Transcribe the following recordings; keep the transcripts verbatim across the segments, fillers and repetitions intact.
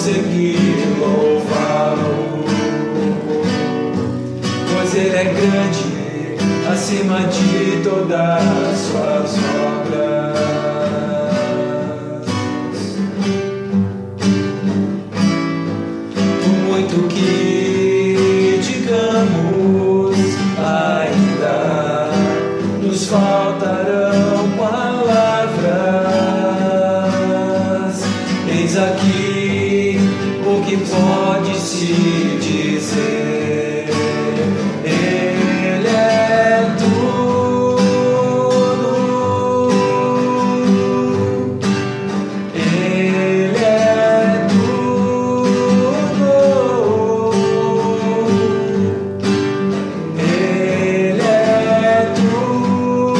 conseguir louvá-lo, pois Ele é grande acima de todas as suas obras. Por muito que digamos, ainda nos faltarão palavras. Eis aqui o que pode se dizer: Ele é tudo, Ele é tudo, Ele é tudo,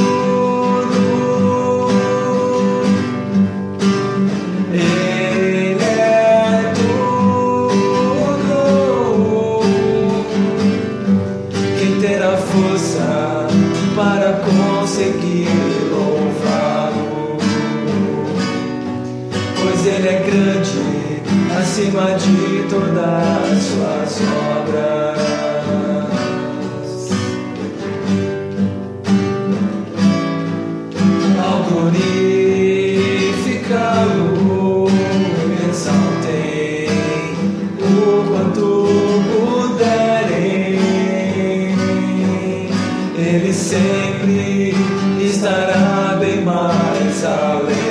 Ele é tudo. Quem terá força para conseguir louvá-lo, pois Ele é grande acima de todas as suas obras. Ao glorificá-lo, exaltem o quanto puderem. Ele sempre estará bem mais além.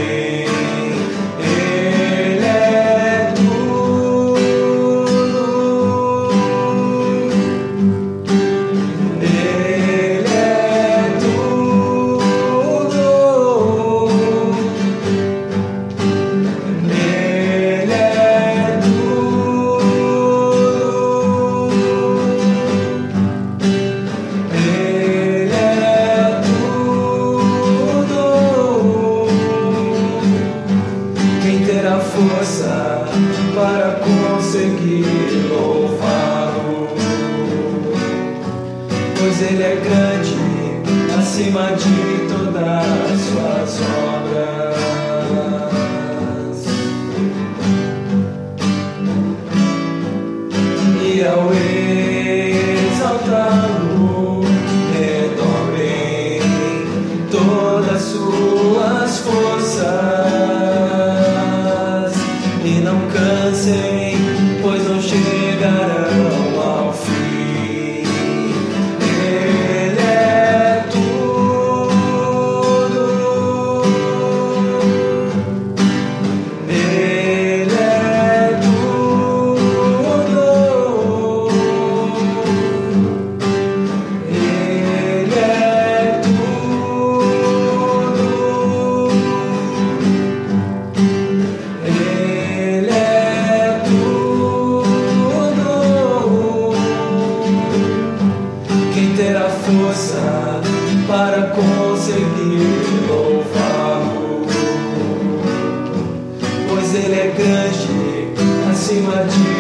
Ele é tudo, Ele é tudo, Ele é tudo, Ele é tudo. Quem terá força para conseguir louvá-lo, pois Ele é grande acima de todas as suas obras. E ao exaltá-lo, redobrem todas suas forças e não cansem, pois não chegarão ao fim. Ele é tudo, Ele é tudo, Ele é tudo, Ele é tudo. Quem terá força para conseguir louvá-lo, pois Ele é grande acima de